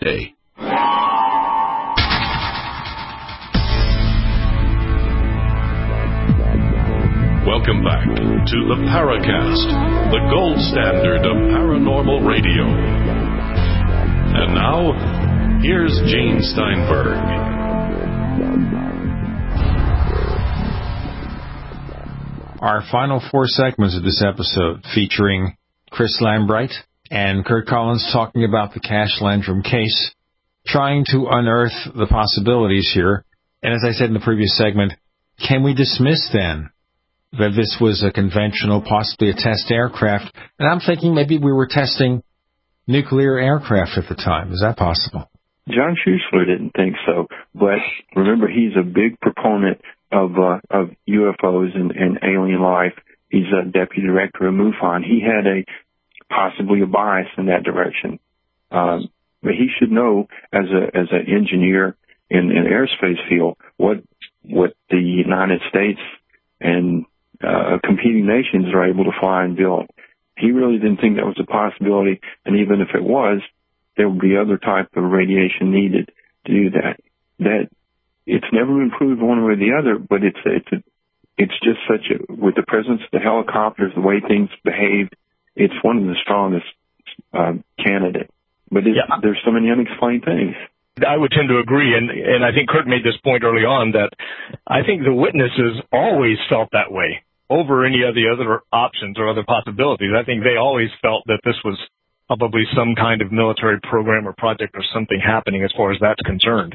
Day. Welcome back to the Paracast, the gold standard of paranormal radio. And now, here's Gene Steinberg. Our final 4 segments of this episode featuring Chris Lambright and Kurt Collins talking about the Cash Landrum case, trying to unearth the possibilities here. And as I said in the previous segment, can we dismiss then that this was a conventional, possibly a test aircraft? And I'm thinking maybe we were testing nuclear aircraft at the time. Is that possible? John Schuessler didn't think so, but remember, he's a big proponent of UFOs and alien life. He's a deputy director of MUFON. He had possibly a bias in that direction, but he should know as an engineer in aerospace field what the United States and competing nations are able to fly and build. He really didn't think that was a possibility, and even if it was, there would be other type of radiation needed to do that. That it's never been proved one way or the other, but it's just with the presence of the helicopters, the way things behaved, it's one of the strongest candidates. But there's so many unexplained things. I would tend to agree, and I think Kurt made this point early on, that I think the witnesses always felt that way over any of the other options or other possibilities. I think they always felt that this was probably some kind of military program or project or something happening as far as that's concerned.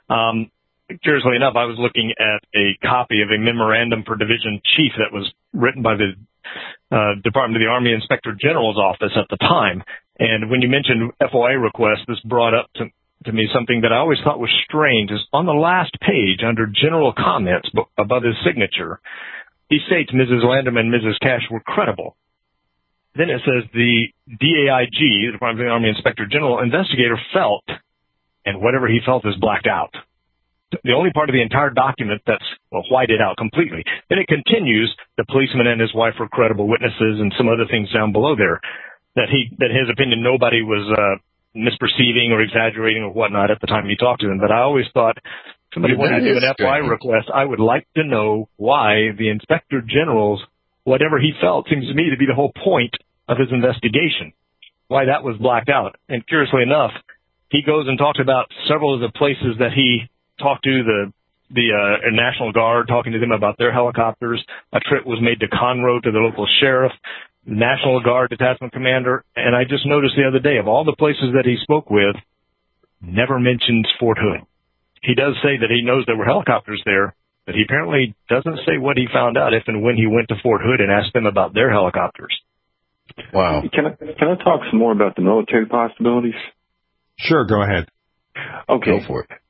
Curiously enough, I was looking at a copy of a memorandum for division chief that was written by the Department of the Army Inspector General's office at the time. And when you mentioned FOI request, this brought up to me something that I always thought was strange. Is on the last page under general comments above his signature, he states Mrs. Landrum and Mrs. Cash were credible. Then it says the DAIG, the Department of the Army Inspector General investigator, felt, and whatever he felt is blacked out. The only part of the entire document that's whited out completely. Then it continues, the policeman and his wife were credible witnesses, and some other things down below there, that his opinion nobody was misperceiving or exaggerating or whatnot at the time he talked to them. But I always thought, somebody wanted to do an FOI request, I would like to know why the Inspector General's, whatever he felt, seems to me to be the whole point of his investigation, why that was blacked out. And curiously enough, he goes and talks about several of the places that he talked to the National Guard, talking to them about their helicopters. A trip was made to Conroe to the local sheriff, National Guard detachment commander, and I just noticed the other day, of all the places that he spoke with, never mentions Fort Hood. He does say that he knows there were helicopters there, but he apparently doesn't say what he found out if and when he went to Fort Hood and asked them about their helicopters. Wow. Can I talk some more about the military possibilities? Sure, go ahead. Okay. Go for it.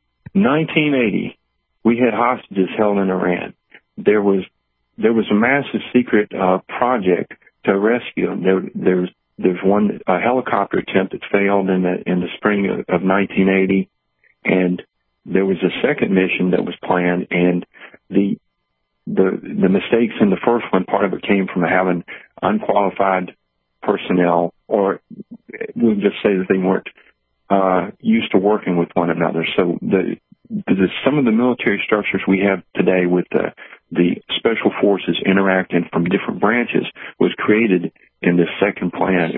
1980, we had hostages held in Iran. There was a massive secret project to rescue them. There's one helicopter attempt that failed in the spring of 1980, and there was a second mission that was planned, and the mistakes in the first one, part of it came from having unqualified personnel, or we'll just say that they weren't used to working with one another. So some of the military structures we have today with the special forces interacting from different branches was created in this second plan.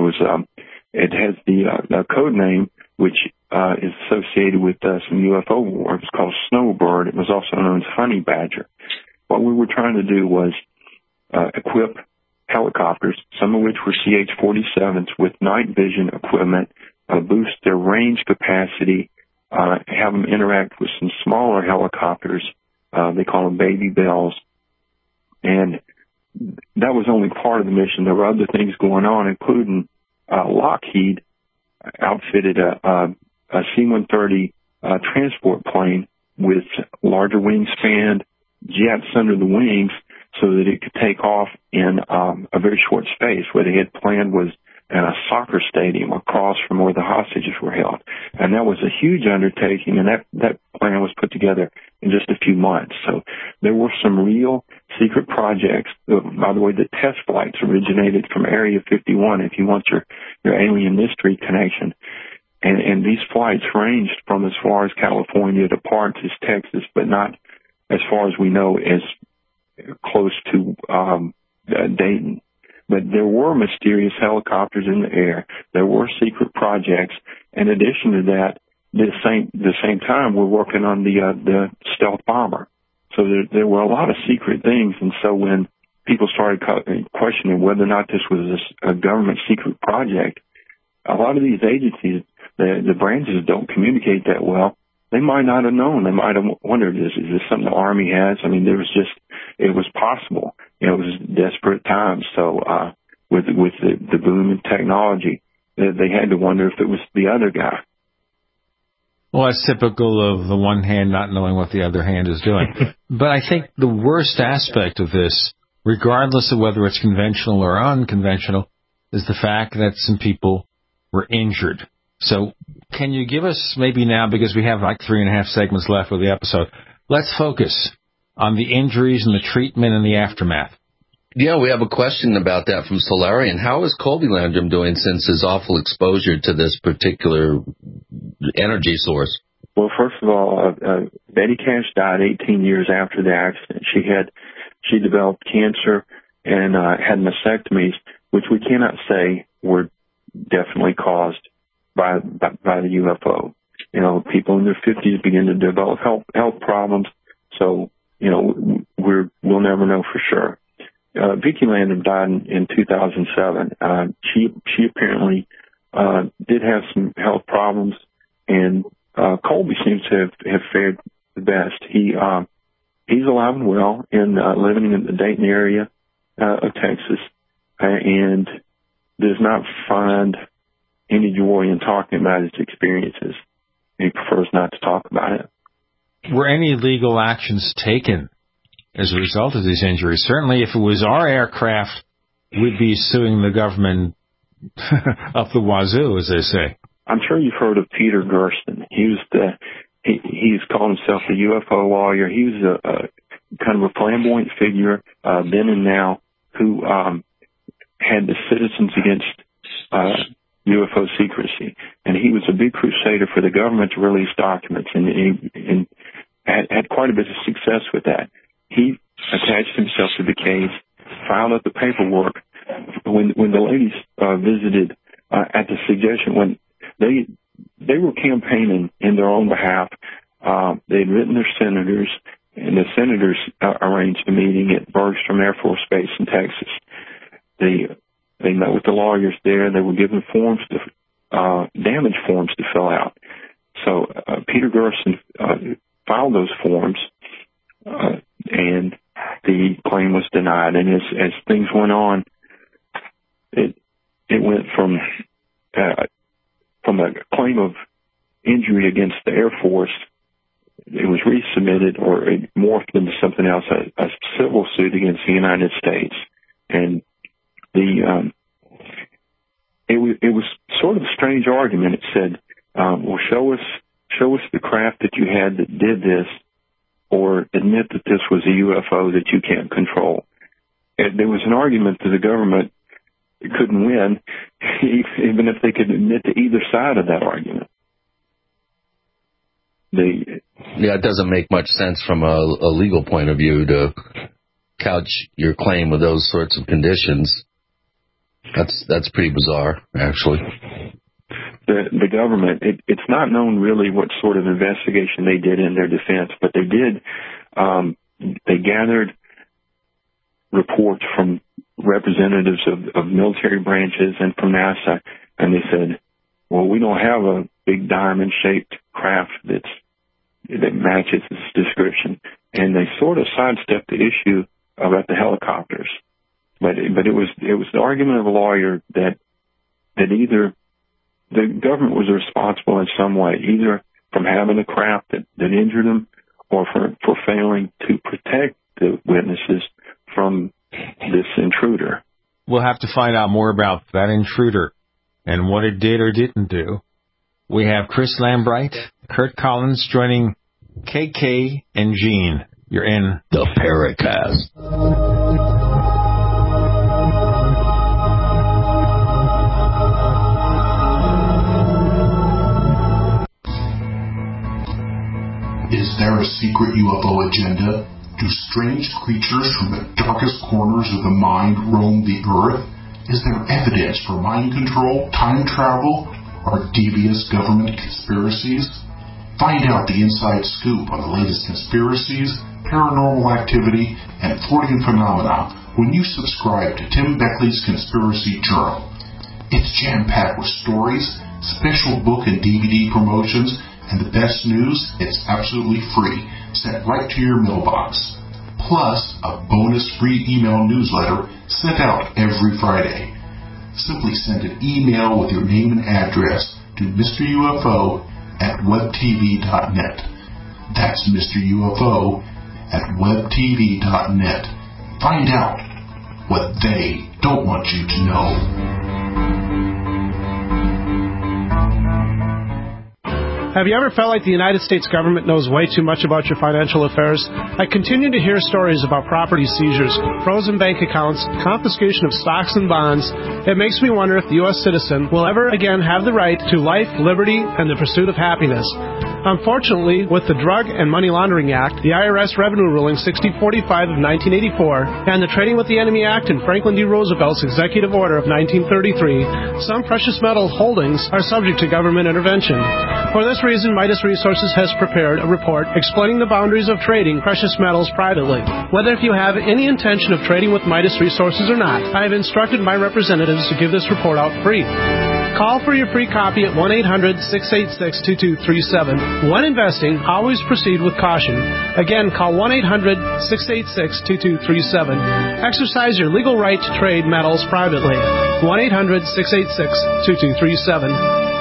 It has the code name, which is associated with some UFO war. It's called Snowbird. It was also known as Honey Badger. What we were trying to do was equip helicopters, some of which were CH-47s, with night vision equipment, boost their range capacity, have them interact with some smaller helicopters. They call them Baby Bells. And that was only part of the mission. There were other things going on, including Lockheed outfitted a C-130 transport plane with larger wingspan, jets under the wings, so that it could take off in a very short space. What they had planned was in a soccer stadium across from where the hostages were held. And that was a huge undertaking, and that plan was put together in just a few months. So there were some real secret projects. By the way, the test flights originated from Area 51, if you want your alien mystery connection. And these flights ranged from as far as California to parts as Texas, but not as far as we know as close to Dayton. But there were mysterious helicopters in the air. There were secret projects. In addition to that, the same time, we're working on the stealth bomber. So there were a lot of secret things. And so when people started questioning whether or not this was a government secret project, a lot of these agencies, the branches don't communicate that well. They might not have known. They might have wondered, is this something the Army has? I mean, it was possible. It was desperate times. So, with the boom in technology, they had to wonder if it was the other guy. Well, that's typical of the one hand not knowing what the other hand is doing. But I think the worst aspect of this, regardless of whether it's conventional or unconventional, is the fact that some people were injured. So can you give us maybe now, because we have like 3.5 segments left of the episode, let's focus on the injuries and the treatment and the aftermath. Yeah, we have a question about that from Solarian. How is Colby Landrum doing since his awful exposure to this particular energy source? Well, first of all, Betty Cash died 18 years after the accident. She developed cancer and had mastectomies, which we cannot say were definitely caused by the UFO. You know, people in their 50s begin to develop health problems, so we'll never know for sure. Vicki Landrum died in 2007. She apparently did have some health problems, and Colby seems to have fared the best. He's alive and well and living in the Dayton area of Texas, and does not find any joy in talking about his experiences. He prefers not to talk about it. Were any legal actions taken as a result of these injuries? Certainly, if it was our aircraft, we'd be suing the government up the wazoo, as they say. I'm sure you've heard of Peter Gersten. He's called himself a UFO lawyer. He was a kind of a flamboyant figure, then and now, who had the Citizens Against UFO Secrecy, and he was a big crusader for the government to release documents, and had quite a bit of success with that. He attached himself to the case, filed out the paperwork. When the ladies visited at the suggestion, when they were campaigning in their own behalf, they'd written their senators, and the senators arranged a meeting at Bergstrom Air Force Base in Texas. They met with the lawyers there. They were given forms damage forms to fill out. So Peter Gersten filed those forms, and the claim was denied. And as things went on, it went from a claim of injury against the Air Force. It was resubmitted, or it morphed into something else, a civil suit against the United States. And it was sort of a strange argument. It said, well, show us the craft that you had that did this, or admit that this was a UFO that you can't control. And there was an argument that the government couldn't win, even if they could admit to either side of that argument. Yeah, it doesn't make much sense from a legal point of view to couch your claim with those sorts of conditions. That's pretty bizarre, actually. The government, it's not known really what sort of investigation they did in their defense, but they did. They gathered reports from representatives of military branches and from NASA, and they said, well, we don't have a big diamond-shaped craft that matches this description. And they sort of sidestepped the issue about the helicopters. But it was the argument of a lawyer that either the government was responsible in some way, either from having a craft that injured them, or for failing to protect the witnesses from this intruder. We'll have to find out more about that intruder and what it did or didn't do. We have Chris Lambright, Kurt Collins joining KK and Gene. You're in the Paracast. Is there a secret UFO agenda? Do strange creatures from the darkest corners of the mind roam the Earth? Is there evidence for mind control, time travel, or devious government conspiracies? Find out the inside scoop on the latest conspiracies, paranormal activity, and Floridian phenomena when you subscribe to Tim Beckley's Conspiracy Journal. It's jam-packed with stories, special book and DVD promotions, and the best news, it's absolutely free, sent right to your mailbox. Plus, a bonus free email newsletter sent out every Friday. Simply send an email with your name and address to Mr. UFO at webtv.net. That's Mr. UFO at webtv.net. Find out what they don't want you to know. Have you ever felt like the United States government knows way too much about your financial affairs? I continue to hear stories about property seizures, frozen bank accounts, confiscation of stocks and bonds. It makes me wonder if the U.S. citizen will ever again have the right to life, liberty, and the pursuit of happiness. Unfortunately, with the Drug and Money Laundering Act, the IRS Revenue Ruling 6045 of 1984, and the Trading with the Enemy Act and Franklin D. Roosevelt's Executive Order of 1933, some precious metal holdings are subject to government intervention. For this reason, Midas Resources has prepared a report explaining the boundaries of trading precious metals privately. Whether if you have any intention of trading with Midas Resources or not, I have instructed my representatives to give this report out free. Call for your free copy at 1-800-686-2237. When investing, always proceed with caution. Again, call 1-800-686-2237. Exercise your legal right to trade metals privately. 1-800-686-2237.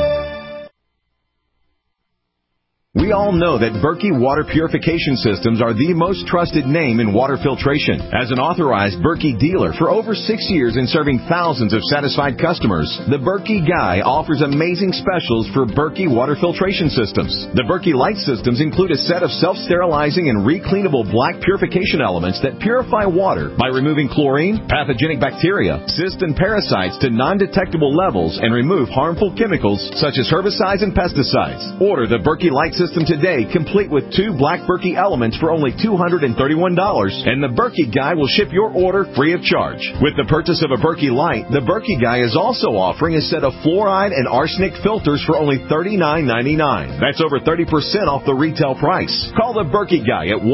We all know that Berkey Water Purification Systems are the most trusted name in water filtration. As an authorized Berkey dealer for over 6 years and serving thousands of satisfied customers, the Berkey Guy offers amazing specials for Berkey Water Filtration Systems. The Berkey Light Systems include a set of self-sterilizing and recleanable black purification elements that purify water by removing chlorine, pathogenic bacteria, cysts, and parasites to non-detectable levels and remove harmful chemicals such as herbicides and pesticides. Order the Berkey Light System today, complete with 2 black Berkey elements for only $231, and the Berkey Guy will ship your order free of charge. With the purchase of a Berkey Light, the Berkey Guy is also offering a set of fluoride and arsenic filters for only $39.99. That's over 30% off the retail price. Call the Berkey Guy at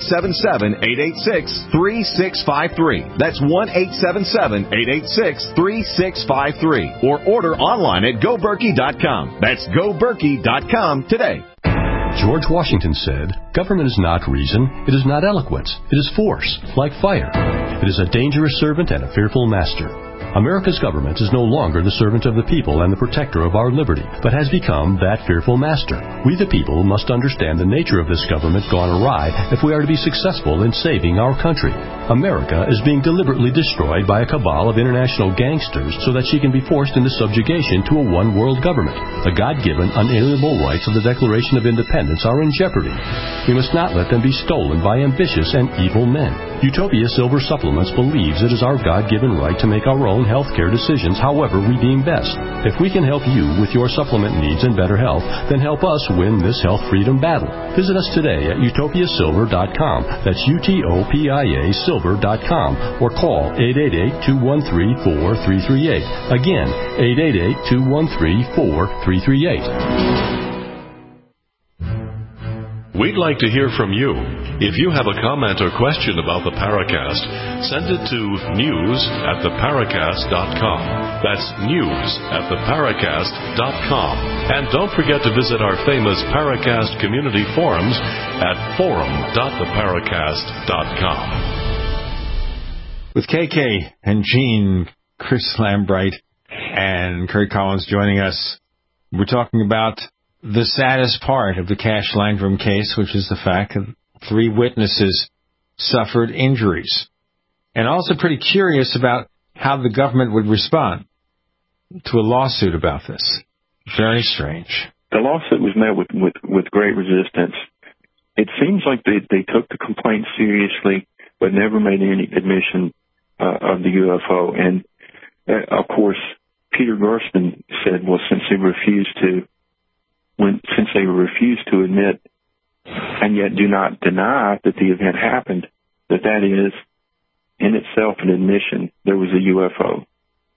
1-877-886-3653. That's 1-877-886-3653. Or order online at GoBerkey.com. That's GoBerkey.com today. George Washington said, "Government is not reason, it is not eloquence, it is force, like fire. It is a dangerous servant and a fearful master." America's government is no longer the servant of the people and the protector of our liberty, but has become that fearful master. We the people must understand the nature of this government gone awry if we are to be successful in saving our country. America is being deliberately destroyed by a cabal of international gangsters so that she can be forced into subjugation to a one-world government. The God-given, unalienable rights of the Declaration of Independence are in jeopardy. We must not let them be stolen by ambitious and evil men. Utopia Silver Supplements believes it is our God-given right to make our own healthcare decisions however we deem best. If we can help you with your supplement needs and better health, then help us win this health freedom battle. Visit us today at utopiasilver.com. That's UTOPIA silver.com, or call 888-213-4338. Again, 888-213-4338. We'd like to hear from you. If you have a comment or question about the Paracast, send it to news@theparacast.com. That's news@theparacast.com. And don't forget to visit our famous Paracast community forums at forum.theparacast.com. With KK and Gene, Chris Lambright, and Kurt Collins joining us, we're talking about the saddest part of the Cash Landrum case, which is the fact that 3 witnesses suffered injuries. And also pretty curious about how the government would respond to a lawsuit about this. Very strange. The lawsuit was met with great resistance. It seems like they took the complaint seriously, but never made any admission of the UFO. And, of course, Peter Gersten said, well, since they refused to admit and yet do not deny that the event happened, that is in itself an admission there was a UFO.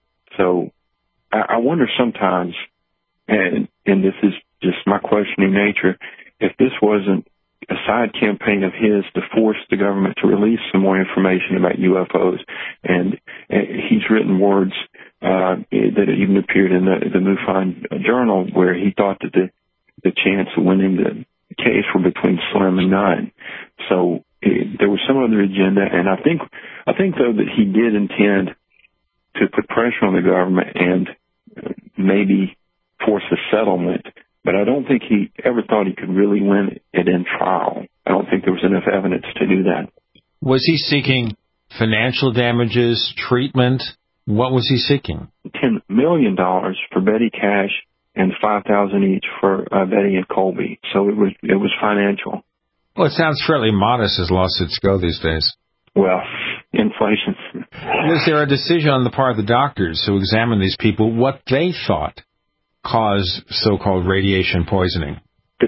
So I wonder sometimes, and this is just my questioning nature, if this wasn't a side campaign of his to force the government to release some more information about UFOs. And he's written words that even appeared in the MUFON journal where he thought that the chance of winning the case were between slim and none. So there was some other agenda, and I think though that he did intend to put pressure on the government and maybe force a settlement, but I don't think he ever thought he could really win it in trial. I don't think there was enough evidence to do that. Was he seeking financial damages, treatment? What was he seeking? $10 million for Betty Cash and $5,000 each for Betty and Colby. So it was financial. Well, it sounds fairly modest as lawsuits go these days. Well, inflation. Was there a decision on the part of the doctors who examined these people what they thought caused so-called radiation poisoning? The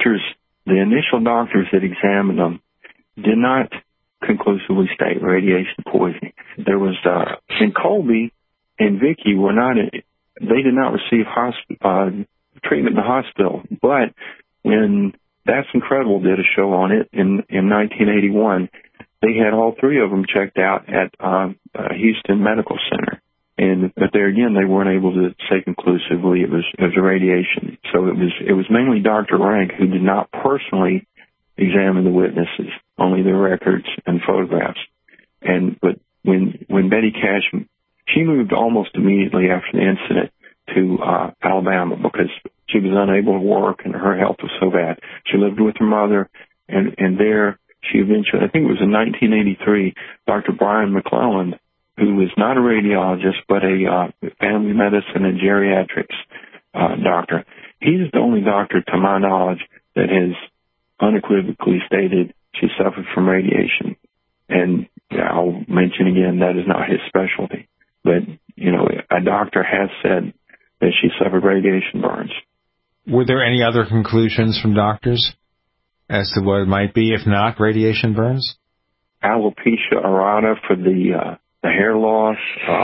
initial doctors that examined them did not conclusively state radiation poisoning. There was, and Colby and Vicky they did not receive treatment in the hospital. But when That's Incredible did a show on it in 1981, they had all three of them checked out at Houston Medical Center. But there again, they weren't able to say conclusively it was radiation. So it was mainly Dr. Rank who did not personally examine the witnesses, only their records and photographs. But when Betty Cash, she moved almost immediately after the incident to Alabama because she was unable to work and her health was so bad. She lived with her mother, and there she eventually, I think it was in 1983, Dr. Brian McClelland, who is not a radiologist, but a family medicine and geriatrics doctor. He's the only doctor, to my knowledge, that has unequivocally stated she suffered from radiation. And I'll mention again, that is not his specialty. But, a doctor has said that she suffered radiation burns. Were there any other conclusions from doctors as to what it might be, if not radiation burns? Alopecia areata for the hair loss.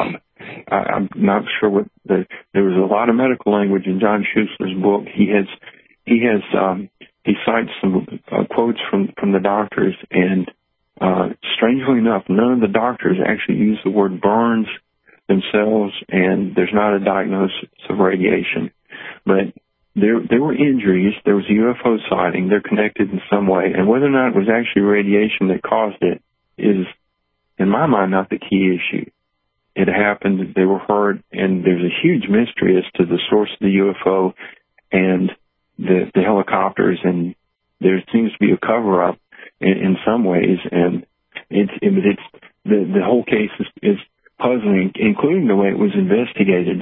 I'm not sure what there was a lot of medical language in John Schuessler's book. He cites some quotes from the doctors, and strangely enough, none of the doctors actually use the word burns themselves, and there's not a diagnosis of radiation. But there were injuries. There was a UFO sighting. They're connected in some way, and whether or not it was actually radiation that caused it is, in my mind, not the key issue. It happened, they were heard, and there's a huge mystery as to the source of the UFO and the helicopters, and there seems to be a cover-up in some ways, and it's the whole case is puzzling, including the way it was investigated.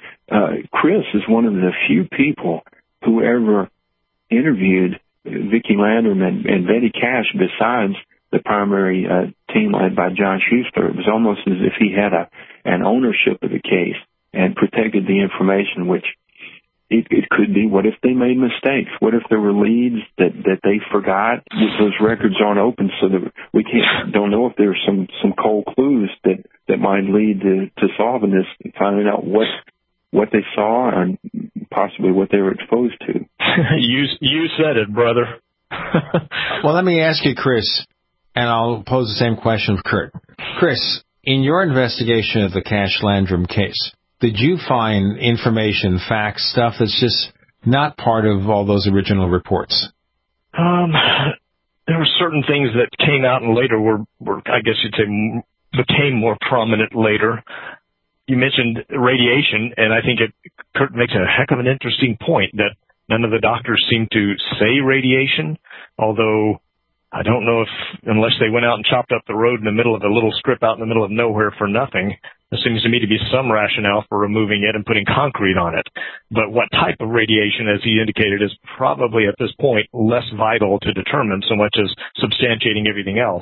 Chris is one of the few people who ever interviewed Vicki Landrum and Betty Cash besides the primary team led by John Schuessler. It was almost as if he had an ownership of the case and protected the information, which it could be. What if they made mistakes? What if there were leads that they forgot? Those records aren't open, so that we don't know if there's some cold clues that might lead to solving this and finding out what they saw and possibly what they were exposed to. You said it, brother. Well, let me ask you, Chris, and I'll pose the same question of Kurt. Chris, in your investigation of the Cash Landrum case, did you find information, facts, stuff that's just not part of all those original reports? There were certain things that came out and later were I guess you'd say, became more prominent later. You mentioned radiation, and I think Kurt makes a heck of an interesting point that none of the doctors seem to say radiation, although I don't know if, unless they went out and chopped up the road in the middle of a little strip out in the middle of nowhere for nothing, there seems to me to be some rationale for removing it and putting concrete on it. But what type of radiation, as he indicated, is probably at this point less vital to determine so much as substantiating everything else.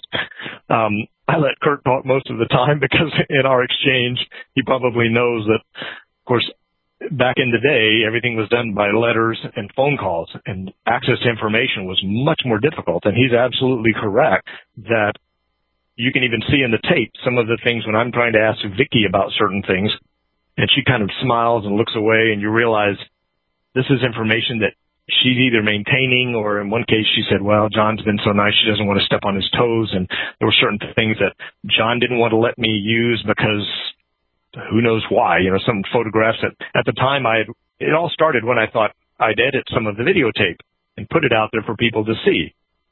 I let Kurt talk most of the time because in our exchange, he probably knows that, of course, back in the day, everything was done by letters and phone calls, and access to information was much more difficult. And he's absolutely correct that you can even see in the tape some of the things when I'm trying to ask Vicki about certain things, and she kind of smiles and looks away, and you realize this is information that she's either maintaining, or in one case she said, well, John's been so nice, she doesn't want to step on his toes. And there were certain things that John didn't want to let me use because who knows why, some photographs that at the time it all started when I thought I'd edit some of the videotape and put it out there for people to see.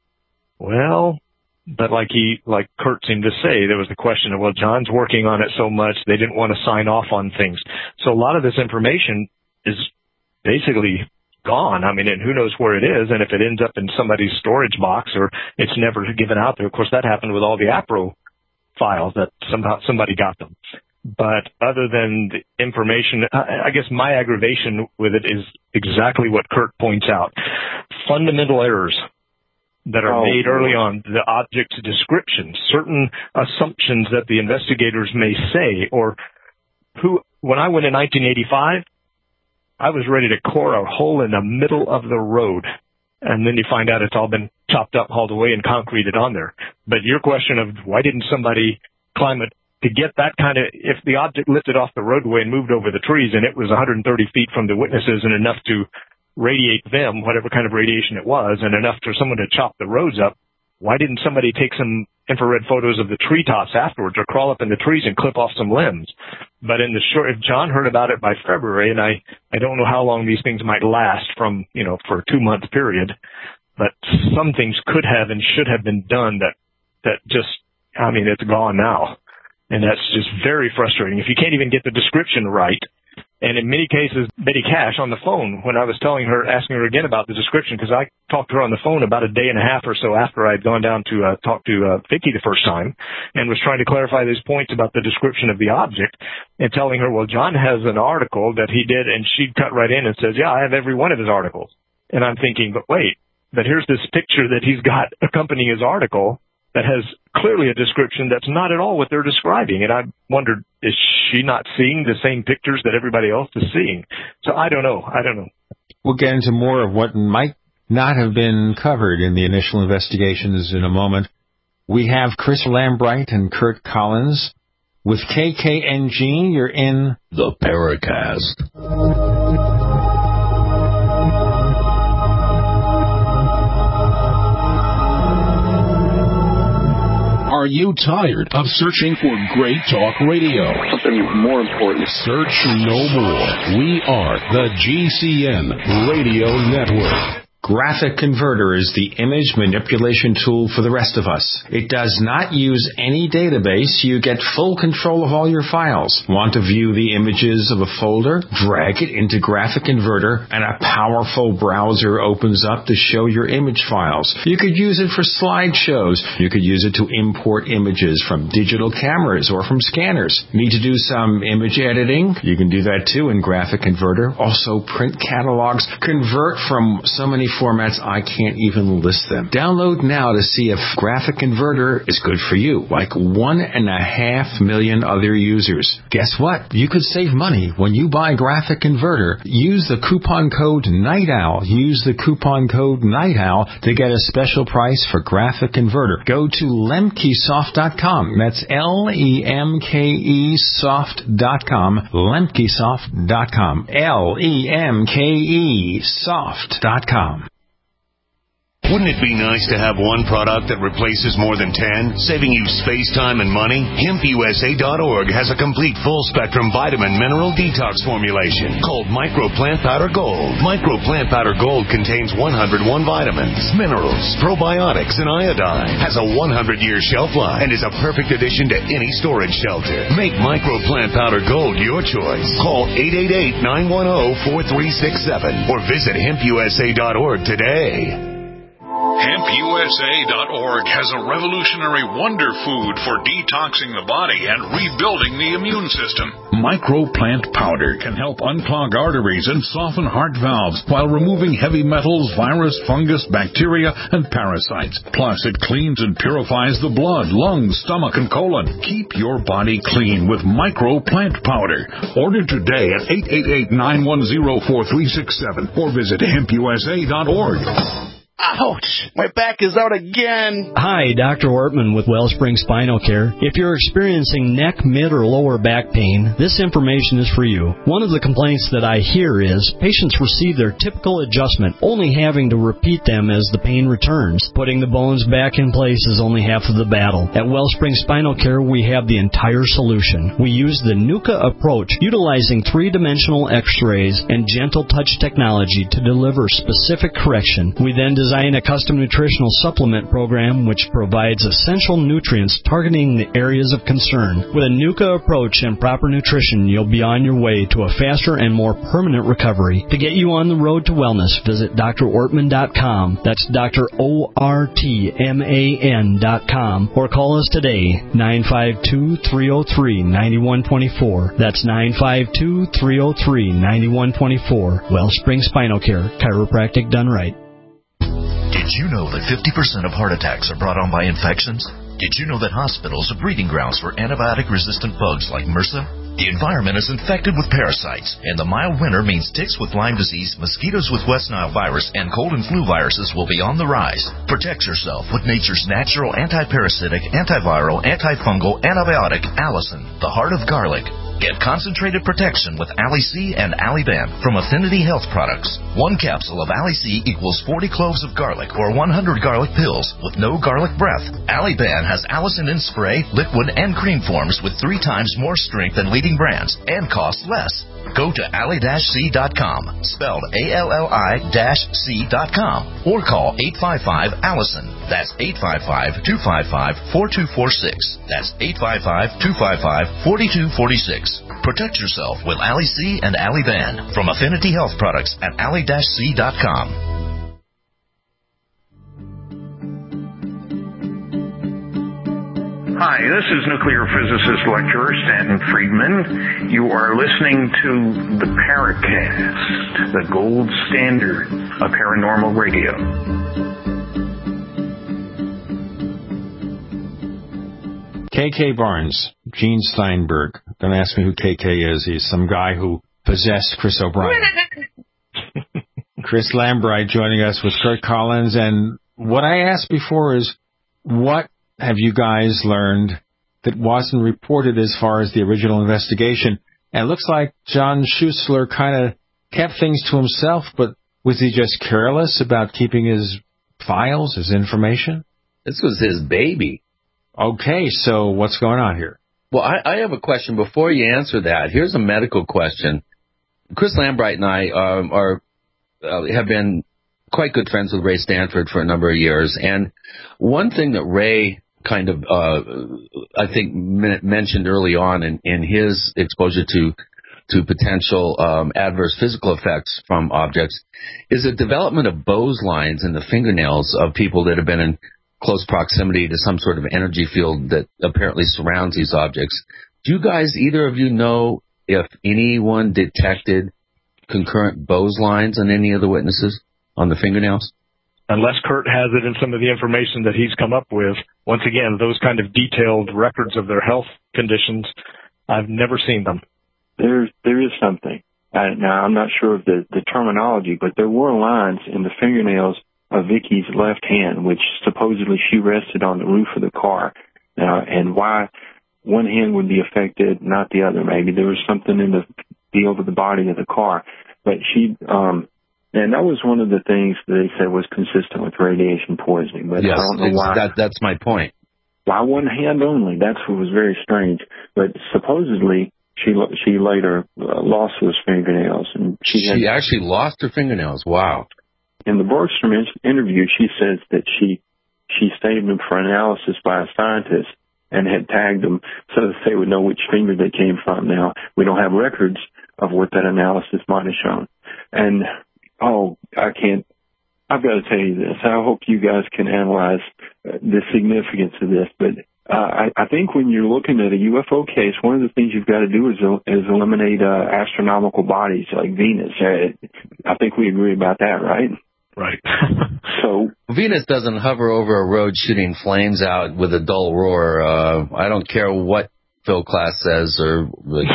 Well, but like Kurt seemed to say, there was the question of, well, John's working on it so much, they didn't want to sign off on things. So a lot of this information is basically gone. I mean, and who knows where it is, and if it ends up in somebody's storage box or it's never given out there. Of course, that happened with all the APRO files, that somehow somebody got them. But other than the information, I guess my aggravation with it is exactly what Kurt points out. Fundamental errors that are made early on, the object description, certain assumptions that the investigators may say, or when I went in 1985, I was ready to core a hole in the middle of the road. And then you find out it's all been chopped up, hauled away, and concreted on there. But your question of why didn't somebody climb it to get that kind of, if the object lifted off the roadway and moved over the trees and it was 130 feet from the witnesses and enough to radiate them, whatever kind of radiation it was, and enough for someone to chop the roads up, why didn't somebody take some infrared photos of the treetops afterwards or crawl up in the trees and clip off some limbs? But in the short, if John heard about it by February, and I don't know how long these things might last from, for a 2-month period, but some things could have and should have been done that just, it's gone now. And that's just very frustrating. If you can't even get the description right, and in many cases, Betty Cash on the phone, when I was asking her again about the description, because I talked to her on the phone about a day and a half or so after I'd gone down to talk to Vicki the first time, and was trying to clarify these points about the description of the object, and telling her, well, John has an article that he did, and she'd cut right in and says, yeah, I have every one of his articles. And I'm thinking, but wait, but here's this picture that he's got accompanying his article that has clearly a description that's not at all what they're describing. And I wondered, is she not seeing the same pictures that everybody else is seeing? So I don't know. We'll get into more of what might not have been covered in the initial investigations in a moment. We have Chris Lambright and Kurt Collins. With KKNG, you're in the Paracast. Are you tired of searching for great talk radio? Something more important. Search no more. We are the GCN Radio Network. Graphic Converter is the image manipulation tool for the rest of us. It does not use any database. You get full control of all your files. Want to view the images of a folder? Drag it into Graphic Converter and a powerful browser opens up to show your image files. You could use it for slideshows. You could use it to import images from digital cameras or from scanners. Need to do some image editing? You can do that too in Graphic Converter. Also print catalogs. Convert from so many formats I can't even list them. Download now to see if Graphic Converter is good for you, like 1.5 million other users. Guess what? You could save money when you buy Graphic Converter. Use the coupon code NIGHTOWL. Use the coupon code NIGHTOWL to get a special price for Graphic Converter. Go to lemkesoft.com. That's LEMKEsoft.com. lemkesoft.com. LEMKEsoft.com. Wouldn't it be nice to have one product that replaces more than 10, saving you space, time, and money? HempUSA.org has a complete full-spectrum vitamin mineral detox formulation called Micro Plant Powder Gold. Micro Plant Powder Gold contains 101 vitamins, minerals, probiotics, and iodine. Has a 100-year shelf life and is a perfect addition to any storage shelter. Make Micro Plant Powder Gold your choice. Call 888-910-4367 or visit HempUSA.org today. HempUSA.org has a revolutionary wonder food for detoxing the body and rebuilding the immune system. Microplant powder can help unclog arteries and soften heart valves while removing heavy metals, virus, fungus, bacteria, and parasites. Plus, it cleans and purifies the blood, lungs, stomach, and colon. Keep your body clean with Microplant powder. Order today at 888-910-4367 or visit HempUSA.org. Ouch! My back is out again. Hi, Dr. Ortman with Wellspring Spinal Care. If you're experiencing neck, mid, or lower back pain, this information is for you. One of the complaints that I hear is patients receive their typical adjustment, only having to repeat them as the pain returns. Putting the bones back in place is only half of the battle. At Wellspring Spinal Care, we have the entire solution. We use the NUCA approach, utilizing three-dimensional x-rays and gentle touch technology to deliver specific correction. We then design a custom nutritional supplement program which provides essential nutrients targeting the areas of concern. With a NUCA approach and proper nutrition, you'll be on your way to a faster and more permanent recovery. To get you on the road to wellness, visit drortman.com. That's drortman.com. Or call us today, 952-303-9124. That's 952-303-9124. Wellspring Spinal Care, chiropractic done right. Did you know that 50% of heart attacks are brought on by infections? Did you know that hospitals are breeding grounds for antibiotic-resistant bugs like MRSA? The environment is infected with parasites, and the mild winter means ticks with Lyme disease, mosquitoes with West Nile virus, and cold and flu viruses will be on the rise. Protect yourself with nature's natural anti-parasitic, antiviral, antifungal antibiotic, Allison, the heart of garlic. Get concentrated protection with Ali-C and Ali-Ban from Affinity Health Products. One capsule of Ali-C equals 40 cloves of garlic or 100 garlic pills with no garlic breath. Ali-Ban has Allison in spray, liquid, and cream forms with 3 times more strength than leading brands and costs less. Go to ali-c.com, spelled ALLI-C.com, or call 855-ALLISON. That's 855-255-4246. That's 855-255-4246. Protect yourself with Ali-C and Ali-Ban from Affinity Health Products at ali-c.com. Hi, this is nuclear physicist lecturer Stanton Friedman. You are listening to the Paracast, the gold standard of paranormal radio. K.K. Barnes, Gene Steinberg. Don't ask me who K.K. is. He's some guy who possessed Chris O'Brien. Chris Lambright joining us with Kurt Collins. And what I asked before is, what have you guys learned that wasn't reported as far as the original investigation? And it looks like John Schuessler kind of kept things to himself, but was he just careless about keeping his files, his information? This was his baby. Okay, so what's going on here? Well, I have a question. Before you answer that, here's a medical question. Chris Lambright and I have been quite good friends with Ray Stanford for a number of years. And one thing that Ray kind of, I think, mentioned early on in his exposure to potential adverse physical effects from objects is the development of Bose lines in the fingernails of people that have been in close proximity to some sort of energy field that apparently surrounds these objects. Do you guys, either of you, know if anyone detected concurrent Bose lines on any of the witnesses on the fingernails? Unless Kurt has it in some of the information that he's come up with. Once again, those kind of detailed records of their health conditions, I've never seen them. There is something. Now, I'm not sure of the terminology, but there were lines in the fingernails of Vicky's left hand, which supposedly she rested on the roof of the car. And why one hand would be affected, not the other. Maybe there was something in the field of the body of the car. But she... and that was one of the things that they said was consistent with radiation poisoning. But yes, I don't know why. That's my point. Why one hand only? That's what was very strange. But supposedly she later lost those fingernails, and she actually lost her fingernails. Wow. In the Borgstrom interview, she says that she saved them for analysis by a scientist and had tagged them so that they would know which finger they came from. Now, we don't have records of what that analysis might have shown. And I can't I've got to tell you this. I hope you guys can analyze the significance of this. But I think when you're looking at a UFO case, one of the things you've got to do is eliminate astronomical bodies like Venus. I think we agree about that, right? Right. So Venus doesn't hover over a road shooting flames out with a dull roar. I don't care what Phil Klass says or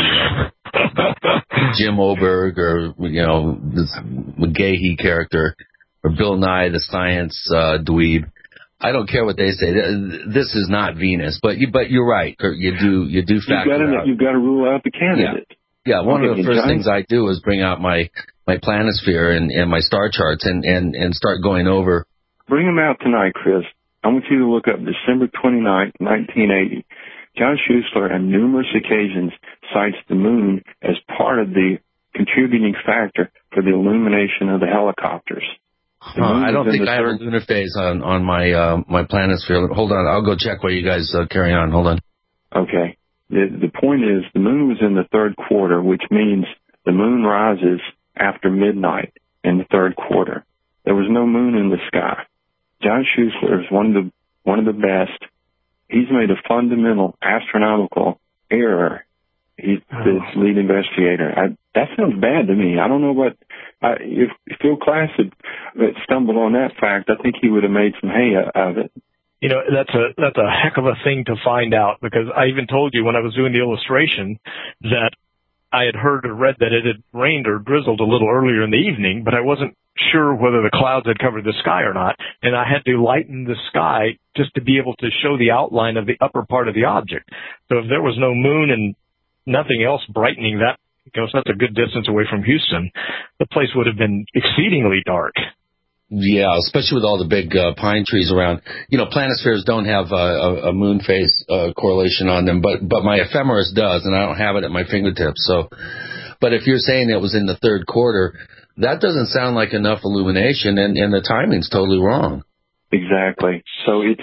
Jim Oberg or this McGahee character or Bill Nye the science dweeb. I don't care what they say. This is not Venus, but you're right, Kurt. You do factor out. You've got to rule out the candidate. Yeah. One of the first things I do is bring out my planisphere and my star charts and start going over. Bring them out tonight, Chris. I want you to look up December 29th, 1980. John Schuessler on numerous occasions cites the moon as part of the contributing factor for the illumination of the helicopters. I don't think I have a lunar phase on my planisphere. Hold on, I'll go check while you guys carry on. Hold on. Okay. The point is the moon was in the third quarter, which means the moon rises after midnight in the third quarter. There was no moon in the sky. John Schuessler is one of the best. He's made a fundamental astronomical error. He's the lead investigator. That sounds bad to me. I don't know what if Phil Klass had stumbled on that fact. I think he would have made some hay out of it. That's a heck of a thing to find out, because I even told you when I was doing the illustration that I had heard or read that it had rained or drizzled a little earlier in the evening, but I wasn't sure whether the clouds had covered the sky or not, and I had to lighten the sky just to be able to show the outline of the upper part of the object. So if there was no moon and nothing else brightening that, because that's a good distance away from Houston, the place would have been exceedingly dark. Yeah, especially with all the big pine trees around. Planispheres don't have a moon phase correlation on them, but my ephemeris does, and I don't have it at my fingertips. So, but if you're saying it was in the third quarter, that doesn't sound like enough illumination, and the timing's totally wrong. Exactly. So it's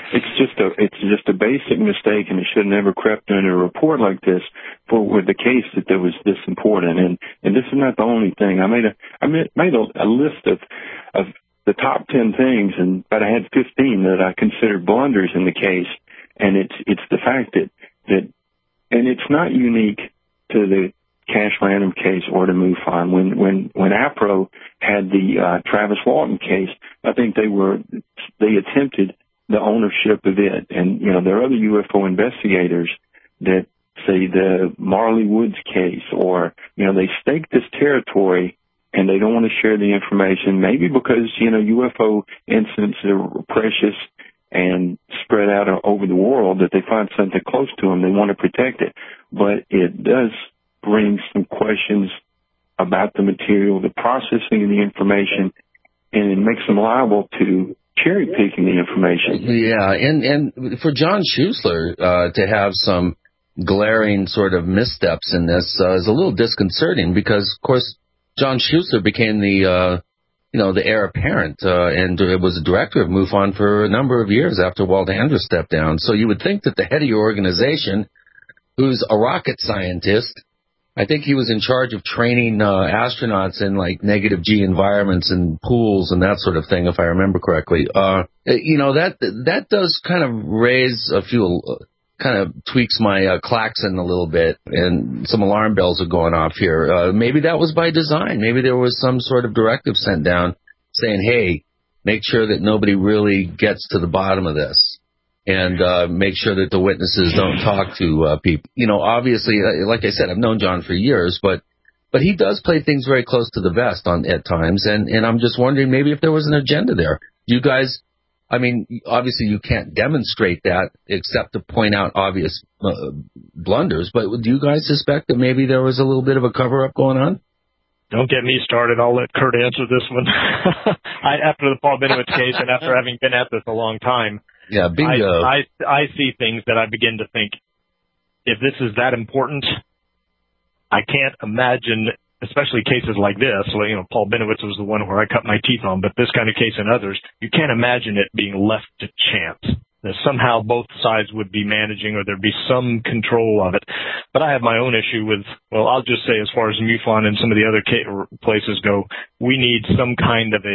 just a basic mistake, and it should have never crept into a report like this with the case that was this important. And this is not the only thing. I made a list of the top 10 things, but I had 15 that I considered blunders in the case. And it's the fact that and it's not unique to the Cash Landrum case or the MUFON. When APRO had the Travis Walton case, I think they attempted the ownership of it. And, there are other UFO investigators that say the Marley Woods case, or, they stake this territory and they don't want to share the information, maybe because, UFO incidents are precious and spread out over the world, that they find something close to them, they want to protect it. But it does bring some questions about the material, the processing of the information, and it makes them liable to cherry-picking the information. Yeah, and for John Schuessler to have some glaring sort of missteps in this is a little disconcerting, because, of course, John Schuessler became the heir apparent and was a director of MUFON for a number of years after Walt Andrus stepped down. So you would think that the head of your organization, who's a rocket scientist, I think he was in charge of training astronauts in like negative G environments and pools and that sort of thing, if I remember correctly. That does kind of raise a few, kind of tweaks my klaxon a little bit, and some alarm bells are going off here. Maybe that was by design. Maybe there was some sort of directive sent down saying, hey, make sure that nobody really gets to the bottom of this. And make sure that the witnesses don't talk to people. Obviously, like I said, I've known John for years, but he does play things very close to the vest at times. And I'm just wondering maybe if there was an agenda there. You guys, obviously you can't demonstrate that except to point out obvious blunders. But do you guys suspect that maybe there was a little bit of a cover-up going on? Don't get me started. I'll let Kurt answer this one. After the Paul Bennewitz case, and after having been at this a long time, yeah, bingo. I see things that I begin to think, if this is that important, I can't imagine, especially cases like this. Paul Bennewitz was the one where I cut my teeth on, but this kind of case and others, you can't imagine it being left to chance. That somehow both sides would be managing, or there'd be some control of it. But I have my own issue with, I'll just say, as far as MUFON and some of the other places go, we need some kind of a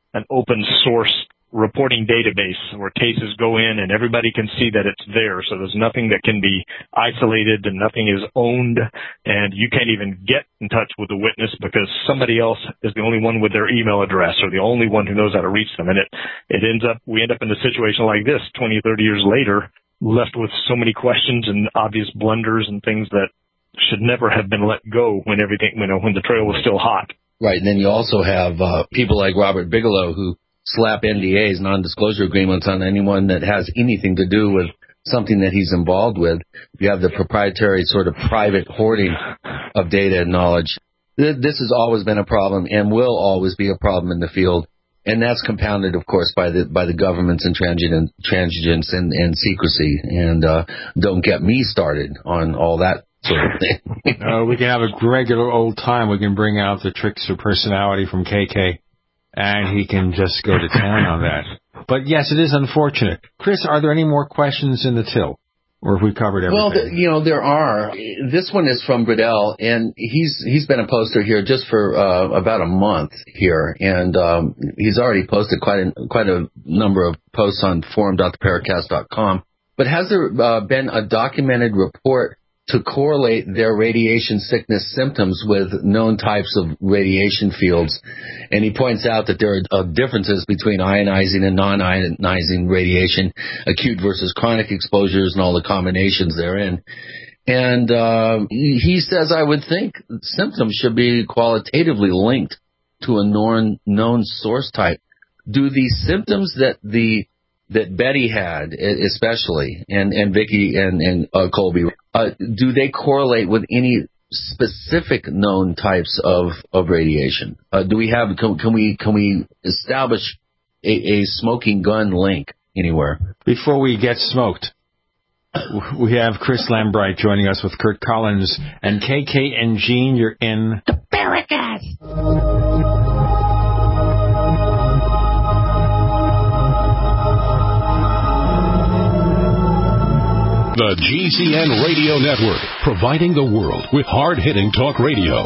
an open source reporting database where cases go in and everybody can see that it's there. So there's nothing that can be isolated and nothing is owned, and you can't even get in touch with the witness because somebody else is the only one with their email address or the only one who knows how to reach them. And we end up in a situation like this 20, 30 years later, left with so many questions and obvious blunders and things that should never have been let go when when the trail was still hot. Right. And then you also have people like Robert Bigelow who slap NDAs, non-disclosure agreements, on anyone that has anything to do with something that he's involved with. You have the proprietary sort of private hoarding of data and knowledge. This has always been a problem and will always be a problem in the field. And that's compounded, of course, by the government's intransigence and secrecy. And don't get me started on all that sort of thing. We can have a regular old time. We can bring out the trickster personality from KK. And he can just go to town on that. But yes, it is unfortunate. Chris, are there any more questions in the till? Or have we covered everything? Well, there are. This one is from Bradell, and he's been a poster here just for about a month here, and he's already posted quite a number of posts on forum.theparacast.com. But has there been a documented report to correlate their radiation sickness symptoms with known types of radiation fields? And he points out that there are differences between ionizing and non-ionizing radiation, acute versus chronic exposures, and all the combinations therein. And he says, I would think symptoms should be qualitatively linked to a known source type. Do the symptoms that Betty had, especially, and Vicky and Colby, do they correlate with any specific known types of radiation? Can we establish a smoking gun link anywhere? Before we get smoked, we have Chris Lambright joining us with Kurt Collins and KK and Gene. You're in the Paracast. The GCN Radio Network, providing the world with hard-hitting talk radio.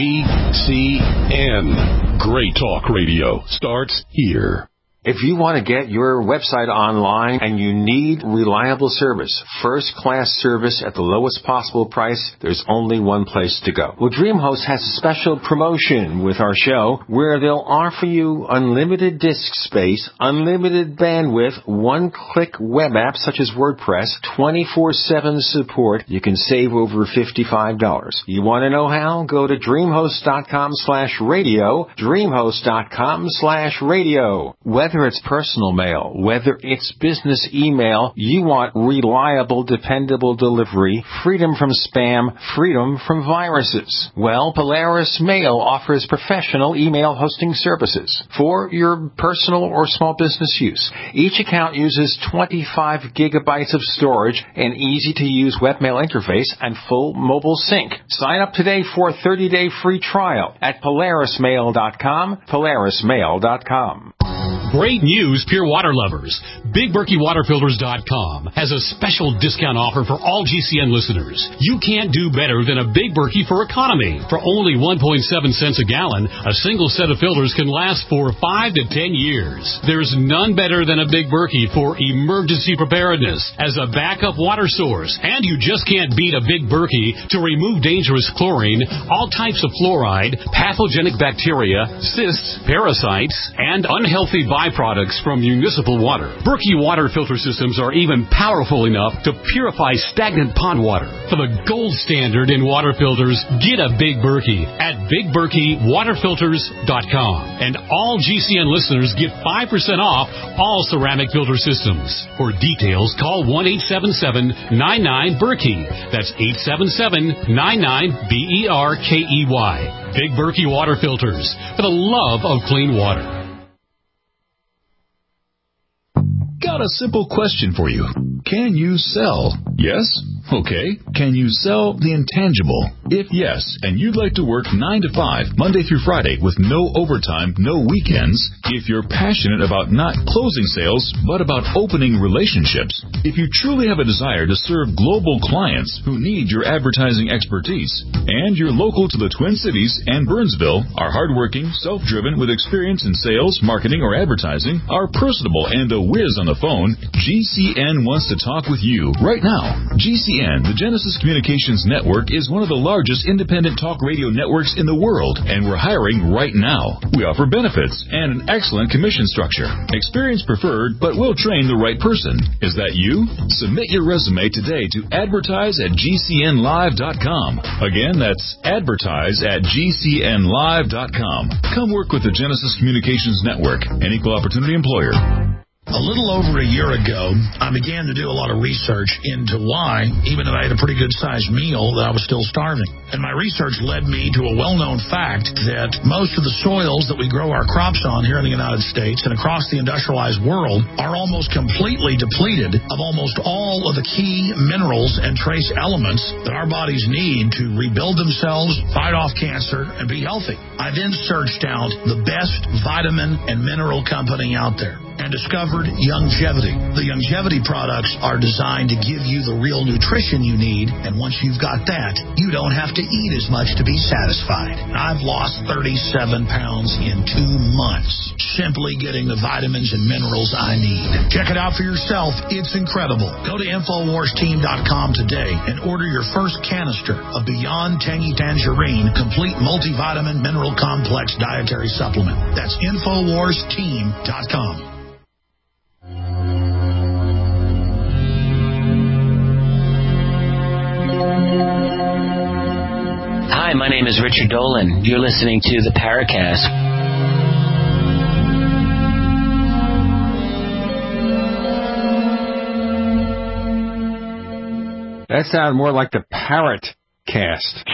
GCN. Great talk radio starts here. If you want to get your website online and you need reliable service, first-class service at the lowest possible price, there's only one place to go. Well, DreamHost has a special promotion with our show where they'll offer you unlimited disk space, unlimited bandwidth, one-click web apps such as WordPress, 24/7 support. You can save over $55. You want to know how? Go to dreamhost.com/radio, dreamhost.com/radio. Whether it's personal mail, whether it's business email, you want reliable, dependable delivery, freedom from spam, freedom from viruses. Well, Polaris Mail offers professional email hosting services for your personal or small business use. Each account uses 25 gigabytes of storage, an easy-to-use webmail interface, and full mobile sync. Sign up today for a 30-day free trial at polarismail.com, polarismail.com. Great news, pure water lovers. BigBerkeyWaterFilters.com has a special discount offer for all GCN listeners. You can't do better than a Big Berkey for economy. For only 1.7 cents a gallon, a single set of filters can last for 5 to 10 years. There's none better than a Big Berkey for emergency preparedness as a backup water source. And you just can't beat a Big Berkey to remove dangerous chlorine, all types of fluoride, pathogenic bacteria, cysts, parasites, and unhealthy byproducts from municipal water. Berkey water filter systems are even powerful enough to purify stagnant pond water. For the gold standard in water filters, get a Big Berkey at BigBerkeyWaterFilters.com. And all GCN listeners get 5% off all ceramic filter systems. For details, call 1-877-99-BERKEY. That's 877-99-BERKEY. Big Berkey Water Filters, for the love of clean water. Go got a simple question for you. Can you sell? Yes? Okay. Can you sell the intangible? If yes, and you'd like to work 9 to 5, Monday through Friday, with no overtime, no weekends, if you're passionate about not closing sales, but about opening relationships, if you truly have a desire to serve global clients who need your advertising expertise, and you're local to the Twin Cities and Burnsville, are hardworking, self-driven, with experience in sales, marketing, or advertising, are personable and a whiz on the phone, GCN wants to talk with you right now. GCN, the Genesis Communications Network, is one of the largest independent talk radio networks in the world, and we're hiring right now. We offer benefits and an excellent commission structure. Experience preferred, but we'll train the right person. Is that you? Submit your resume today to advertise@gcnlive.com. Again, that's advertise@gcnlive.com. Come work with the Genesis Communications Network, an equal opportunity employer. A little over a year ago, I began to do a lot of research into why, even though I had a pretty good-sized meal, that I was still starving. And my research led me to a well-known fact that most of the soils that we grow our crops on here in the United States and across the industrialized world are almost completely depleted of almost all of the key minerals and trace elements that our bodies need to rebuild themselves, fight off cancer, and be healthy. I then searched out the best vitamin and mineral company out there and discovered Youngevity. The Youngevity products are designed to give you the real nutrition you need, and once you've got that, you don't have to eat as much to be satisfied. I've lost 37 pounds in 2 months, simply getting the vitamins and minerals I need. Check it out for yourself. It's incredible. Go to InfoWarsTeam.com today and order your first canister of Beyond Tangy Tangerine Complete Multivitamin Mineral Complex Dietary Supplement. That's InfoWarsTeam.com. Hi, my name is Richard Dolan. You're listening to the Paracast. That sounded more like the Parrotcast.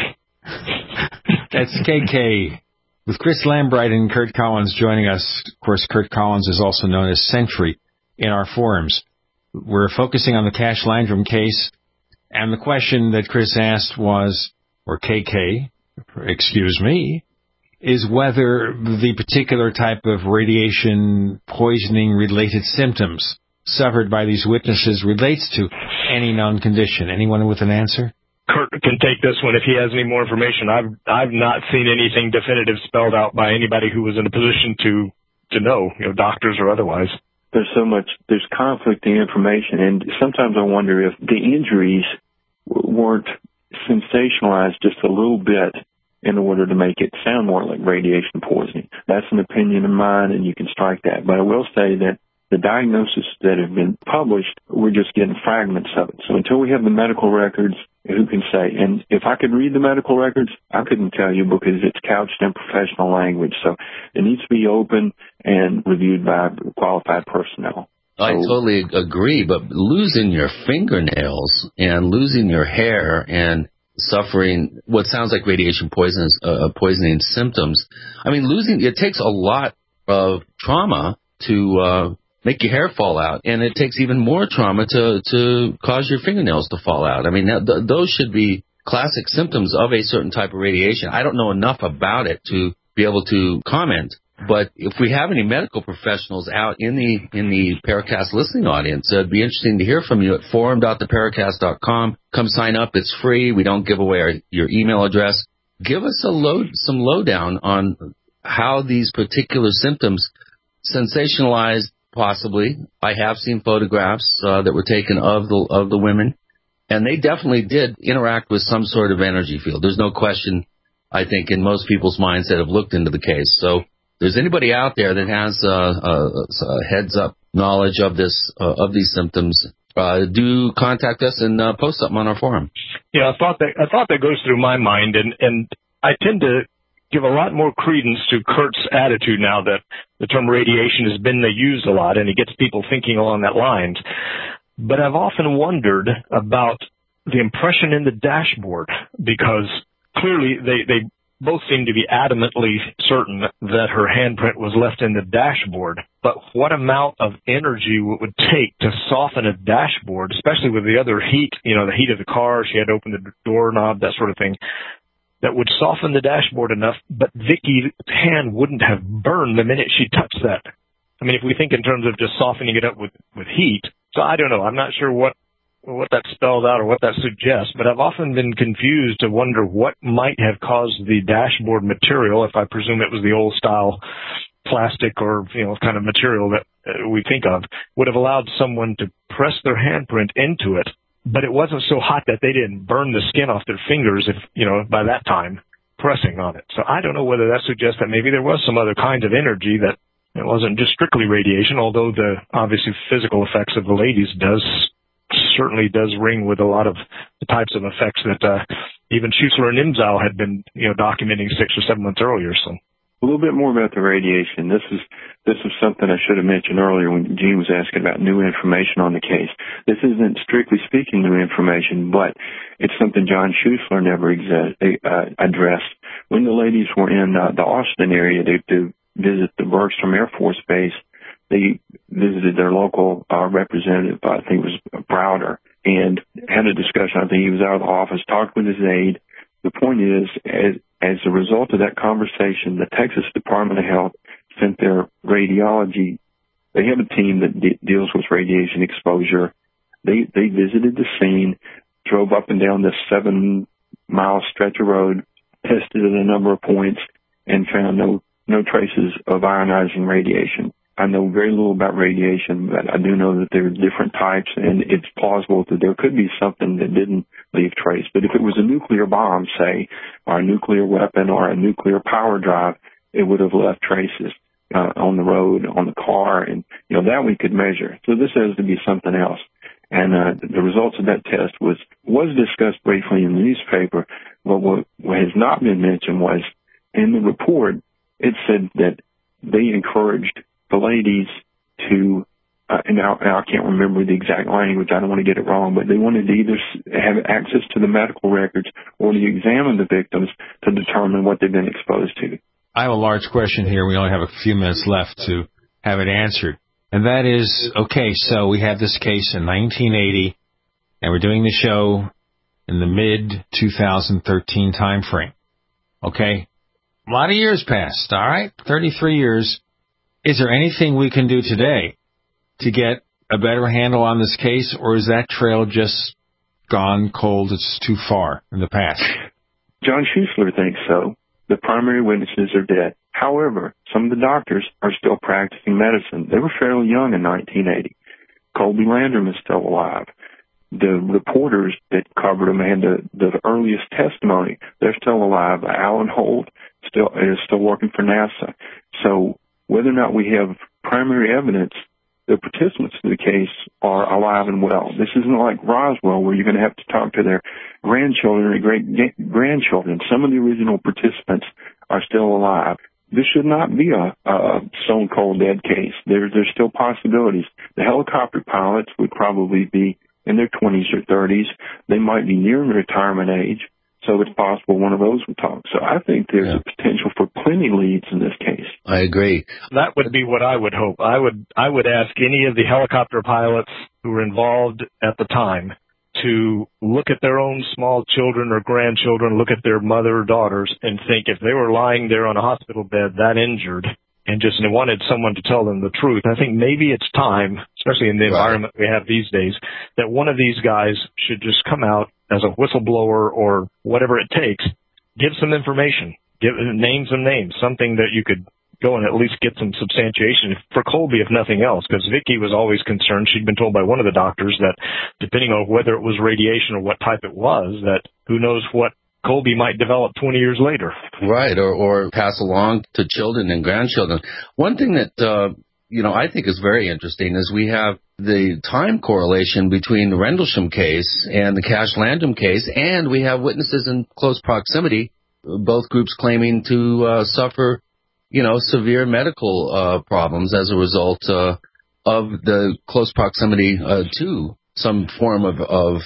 That's KK. With Chris Lambright and Kurt Collins joining us. Of course, Kurt Collins is also known as Sentry in our forums. We're focusing on the Cash Landrum case, and the question that Chris asked was, or KK, excuse me, is whether the particular type of radiation poisoning related symptoms suffered by these witnesses relates to any known condition. Anyone with an answer? Kurt can take this one if he has any more information. I've not seen anything definitive spelled out by anybody who was in a position to know, doctors or otherwise. There's conflicting information, and sometimes I wonder if the injuries weren't sensationalized just a little bit in order to make it sound more like radiation poisoning. That's an opinion of mine, and you can strike that. But I will say that the diagnoses that have been published, we're just getting fragments of it. So until we have the medical records, who can say? And if I could read the medical records, I couldn't tell you because it's couched in professional language. So it needs to be open and reviewed by qualified personnel. I totally agree, but losing your fingernails and losing your hair and suffering what sounds like radiation poisoning symptoms, I mean, it takes a lot of trauma to make your hair fall out, and it takes even more trauma to cause your fingernails to fall out. I mean, those should be classic symptoms of a certain type of radiation. I don't know enough about it to be able to comment, but if we have any medical professionals out in the Paracast listening audience, it'd be interesting to hear from you at forum.theparacast.com. Come sign up. It's free. We don't give away your email address. Give us some lowdown on how these particular symptoms sensationalized. Possibly. I have seen photographs that were taken of the women, and they definitely did interact with some sort of energy field. There's no question, I think, in most people's minds that have looked into the case. So if there's anybody out there that has a heads-up knowledge of these symptoms, do contact us and post something on our forum. Yeah, I thought that goes through my mind, and I tend to give a lot more credence to Kurt's attitude now that the term radiation has been used a lot, and it gets people thinking along that lines. But I've often wondered about the impression in the dashboard, because clearly they both seem to be adamantly certain that her handprint was left in the dashboard. But what amount of energy it would take to soften a dashboard, especially with the other heat, the heat of the car, she had to open the doorknob, that sort of thing, that would soften the dashboard enough, but Vicky's hand wouldn't have burned the minute she touched that. I mean, if we think in terms of just softening it up with heat, so I don't know. I'm not sure what that spells out or what that suggests, but I've often been confused to wonder what might have caused the dashboard material, if I presume it was the old style plastic or, kind of material that we think of, would have allowed someone to press their handprint into it, but it wasn't so hot that they didn't burn the skin off their fingers by that time pressing on it. So I don't know whether that suggests that maybe there was some other kind of energy, that it wasn't just strictly radiation, although the obviously physical effects of the ladies certainly does ring with a lot of the types of effects that even Schuessler and Imzow had been documenting 6 or 7 months earlier. So a little bit more about the radiation. This is something I should have mentioned earlier when Gene was asking about new information on the case. This isn't strictly speaking new information, but it's something John Schuessler never addressed. When the ladies were in the Austin area to visit the Bergstrom Air Force Base, they visited their local representative, I think it was Browder, and had a discussion. I think he was out of the office, talked with his aide. The point is, as a result of that conversation, the Texas Department of Health sent their radiology. They have a team that deals with radiation exposure. They visited the scene, drove up and down this 7-mile stretch of road, tested at a number of points, and found no traces of ionizing radiation. I know very little about radiation, but I do know that there are different types, and it's plausible that there could be something that didn't leave trace. But if it was a nuclear bomb, say, or a nuclear weapon or a nuclear power drive, it would have left traces on the road, on the car, and that we could measure. So this has to be something else. And the results of that test was discussed briefly in the newspaper, but what has not been mentioned was in the report, it said that they encouraged the ladies to, and now I can't remember the exact language, I don't want to get it wrong, but they wanted to either have access to the medical records or to examine the victims to determine what they've been exposed to. I have a large question here. We only have a few minutes left to have it answered. And that is, okay, so we had this case in 1980, and we're doing the show in the mid-2013 time frame. Okay? A lot of years passed, all right? 33 years. Is there anything we can do today to get a better handle on this case, or is that trail just gone cold? It's too far in the past. John Schuessler thinks so. The primary witnesses are dead. However, some of the doctors are still practicing medicine. They were fairly young in 1980. Colby Landrum is still alive. The reporters that covered him had the earliest testimony. They're still alive. Alan Holt is still working for NASA. So whether or not we have primary evidence, the participants in the case are alive and well. This isn't like Roswell, where you're going to have to talk to their grandchildren or great-grandchildren. Some of the original participants are still alive. This should not be a stone-cold dead case. There's still possibilities. The helicopter pilots would probably be in their 20s or 30s. They might be nearing retirement age, so it's possible one of those would talk. So I think there's a potential for plenty leads in this case. I agree. That would be what I would hope. I would ask any of the helicopter pilots who were involved at the time to look at their own small children or grandchildren, look at their mother or daughters, and think if they were lying there on a hospital bed that injured and just wanted someone to tell them the truth, I think maybe it's time, especially in the environment we have these days, that one of these guys should just come out as a whistleblower or whatever it takes, give some information, name some names, something that you could go and at least get some substantiation for Colby, if nothing else, because Vicky was always concerned. She'd been told by one of the doctors that depending on whether it was radiation or what type it was, that who knows what Colby might develop 20 years later. Right, or pass along to children and grandchildren. One thing that, I think is very interesting is we have the time correlation between the Rendlesham case and the Cash Landrum case, and we have witnesses in close proximity, both groups claiming to suffer severe medical problems as a result of the close proximity to some form of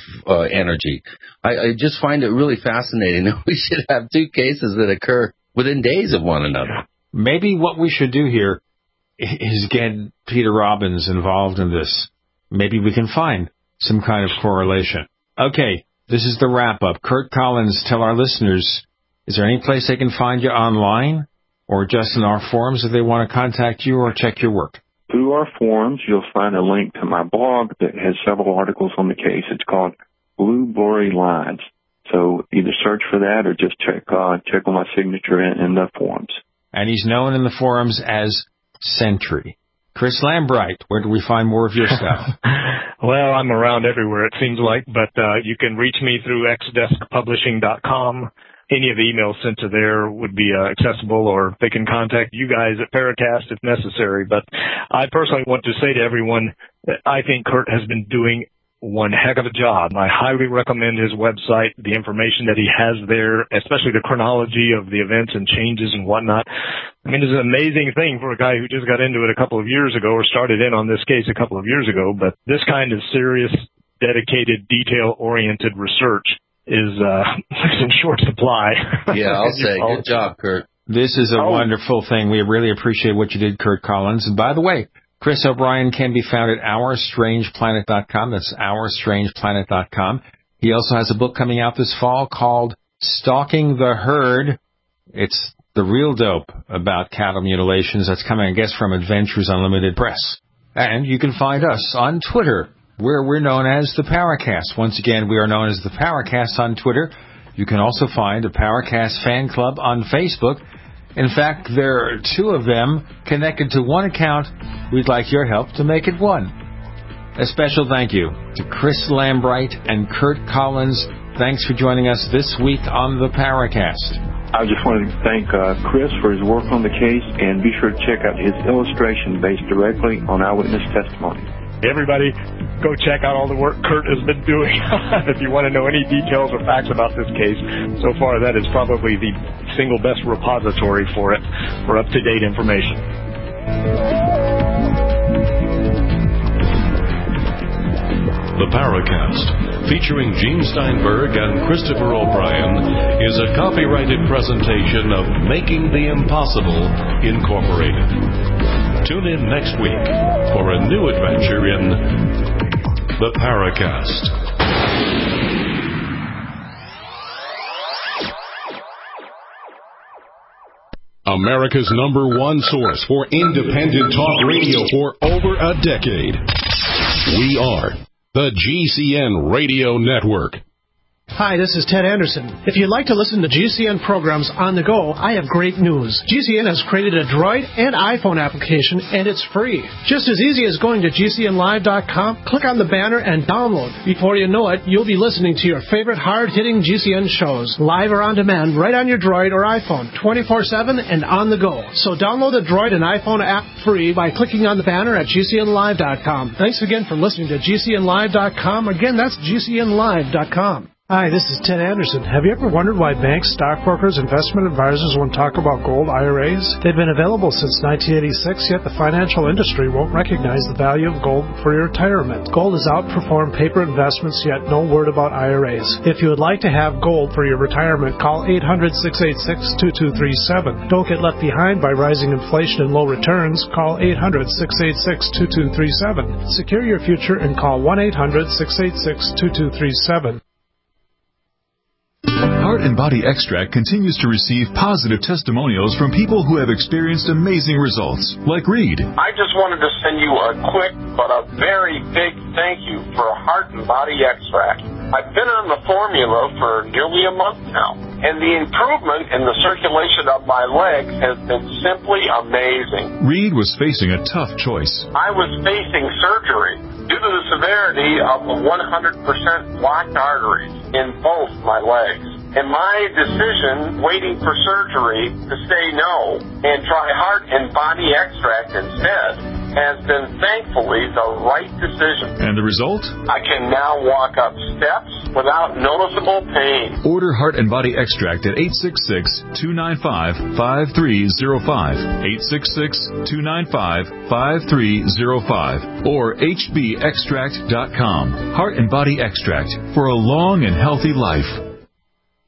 energy. I just find it really fascinating that we should have two cases that occur within days of one another. Maybe what we should do here is get Peter Robbins involved in this. Maybe we can find some kind of correlation. Okay, this is the wrap-up. Kurt Collins, tell our listeners, is there any place they can find you online or just in our forums if they want to contact you or check your work? Through our forums, you'll find a link to my blog that has several articles on the case. It's called Blue Blurry Lines. So either search for that or just check on my signature in the forums. And he's known in the forums as Sentry. Chris Lambright, where do we find more of your stuff? Well, I'm around everywhere, it seems like, but you can reach me through xdeskpublishing.com. Any of the emails sent to there would be accessible, or they can contact you guys at Paracast if necessary. But I personally want to say to everyone that I think Kurt has been doing one heck of a job. I highly recommend his website, the information that he has there, especially the chronology of the events and changes and whatnot. I mean, it's an amazing thing for a guy who just got into it a couple of years ago or started in on this case a couple of years ago. But this kind of serious, dedicated, detail-oriented research is in short supply. Yeah, I'll say. Good job, Kurt. This is a wonderful thing. We really appreciate what you did, Kurt Collins. And by the way, Chris O'Brien can be found at OurStrangePlanet.com. That's OurStrangePlanet.com. He also has a book coming out this fall called Stalking the Herd. It's the real dope about cattle mutilations. That's coming, I guess, from Adventures Unlimited Press. And you can find us on Twitter, where we're known as the Paracast. Once again, we are known as the Paracast on Twitter. You can also find the Paracast Fan Club on Facebook. In fact, there are two of them connected to one account. We'd like your help to make it one. A special thank you to Chris Lambright and Kurt Collins. Thanks for joining us this week on the Paracast. I just wanted to thank Chris for his work on the case, and be sure to check out his illustration based directly on eyewitness testimony. Everybody, go check out all the work Kurt has been doing. If you want to know any details or facts about this case, so far that is probably the single best repository for it, for up-to-date information. The Paracast, featuring Gene Steinberg and Christopher O'Brien, is a copyrighted presentation of Making the Impossible, Incorporated. Tune in next week for a new adventure in The Paracast. America's #1 source for independent talk radio for over a decade. We are the GCN Radio Network. Hi, this is Ted Anderson. If you'd like to listen to GCN programs on the go, I have great news. GCN has created a Droid and iPhone application, and it's free. Just as easy as going to GCNlive.com, click on the banner, and download. Before you know it, you'll be listening to your favorite hard-hitting GCN shows, live or on demand, right on your Droid or iPhone, 24/7 and on the go. So download the Droid and iPhone app free by clicking on the banner at GCNlive.com. Thanks again for listening to GCNlive.com. Again, that's GCNlive.com. Hi, this is Ted Anderson. Have you ever wondered why banks, stockbrokers, investment advisors won't talk about gold IRAs? They've been available since 1986, yet the financial industry won't recognize the value of gold for your retirement. Gold has outperformed paper investments, yet no word about IRAs. If you would like to have gold for your retirement, call 800-686-2237. Don't get left behind by rising inflation and low returns. Call 800-686-2237. Secure your future and call 1-800-686-2237. Heart and Body Extract continues to receive positive testimonials from people who have experienced amazing results, like Reed. I just wanted to send you a quick but a very big thank you for Heart and Body Extract. I've been on the formula for nearly a month now, and the improvement in the circulation of my legs has been simply amazing. Reed was facing a tough choice. I was facing surgery due to the severity of the 100% blocked arteries in both my legs. And my decision, waiting for surgery, to say no and try Heart and Body Extract instead, has been thankfully the right decision. And the result? I can now walk up steps without noticeable pain. Order Heart and Body Extract at 866-295-5305, 866-295-5305, or hbextract.com. Heart and Body Extract for a long and healthy life.